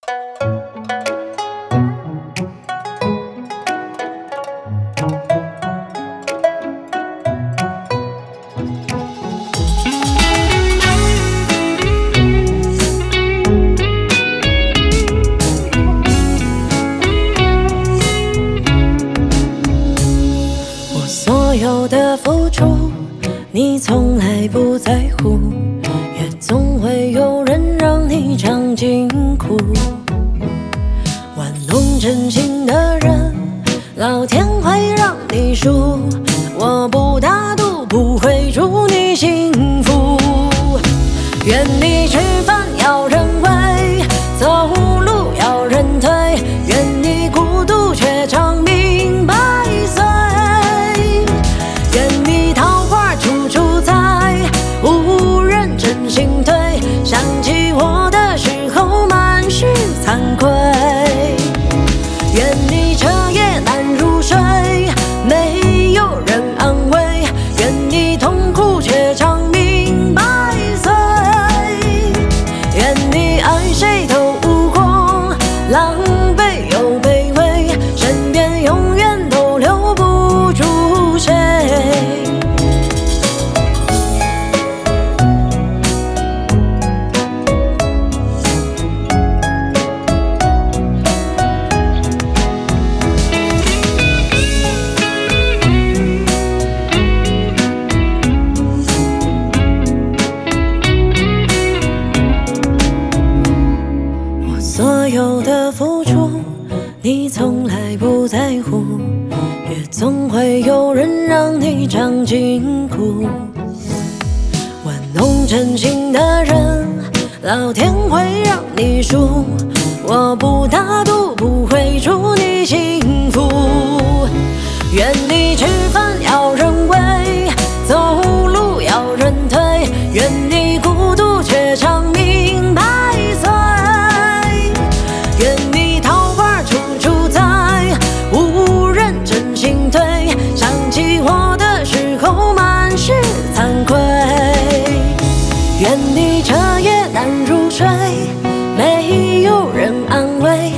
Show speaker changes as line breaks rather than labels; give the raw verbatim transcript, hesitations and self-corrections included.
我所有的付出，你从来不在乎，也总会有人让你尝尽苦。玩弄真心的人，老天会让你输。我不打赌，不会祝你幸福。愿你吃饭要人喂，走路要人推，愿你孤独却长命百岁。愿你桃花处处栽，无人真心推，想起我的时候满是惭愧。愿你彻夜难入睡，没有人安慰，愿你痛苦却长命百岁。愿你爱谁都无果，狼狈又卑微，身边永远都留不住谁。所有的付出，你从来不在乎，也总会有人让你尝尽苦。玩弄真心的人，老天会让你输。我不打赌，不会祝你幸福。愿你吃饭要人喂，走路要人推，愿你孤独却长命百岁。愿你桃花处处栽，无人真心推，想起我的时候满是惭愧。愿你彻夜难入睡，没有人安慰，